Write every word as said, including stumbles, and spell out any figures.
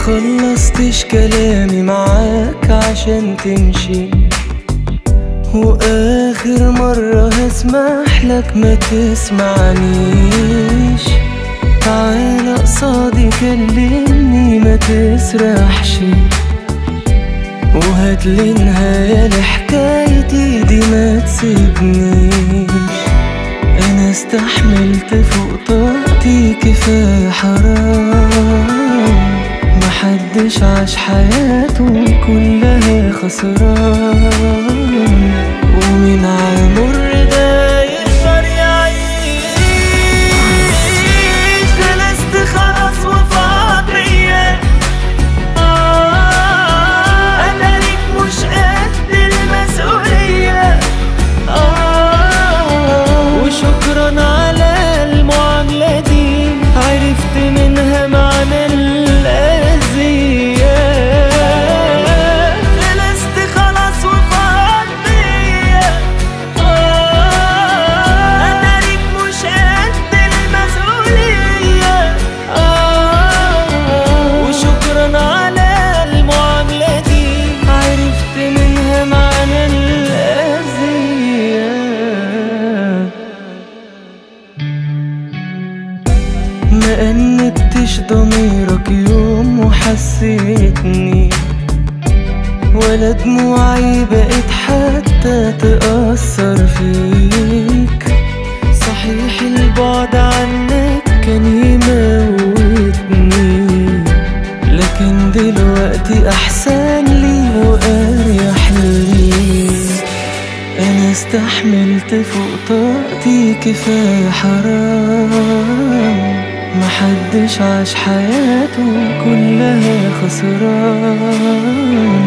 خلصتش كلامي معاك عشان تمشي، واخر مرة هسمح لك ما تسمعنيش. تعال قصادي كلمني ما تسرحش، وهاتلي نهاية لحكايتي دي ما تسيبنيش. انا استحملت فوق طاقتي كفاية حرام، محدش عاش حياته كلها خسران، ومين عالمر ده يقدر يعيش. جلست خلاص وفاض بيا، انا ليك مش قد المسؤولية. وشكرا على المعاملة دي، عرفت منها معنى الأذية. جلست خلاص وفاض بيا، أنا ليك مش قد المسؤولية. وشكرا على المعاملة دي، عرفت منها معنى الأذية. ما أنبتش ضميرك يوم وحسيتني، ولا دموعي بقت حتى تأثر فيك. صحيح البعد عنك كان يموتني، لكن دلوقتي أحسن لي وأريح لي. أنا استحملت فوق طاقتي كفاية حرام، محدش عاش حياته كلها خسران.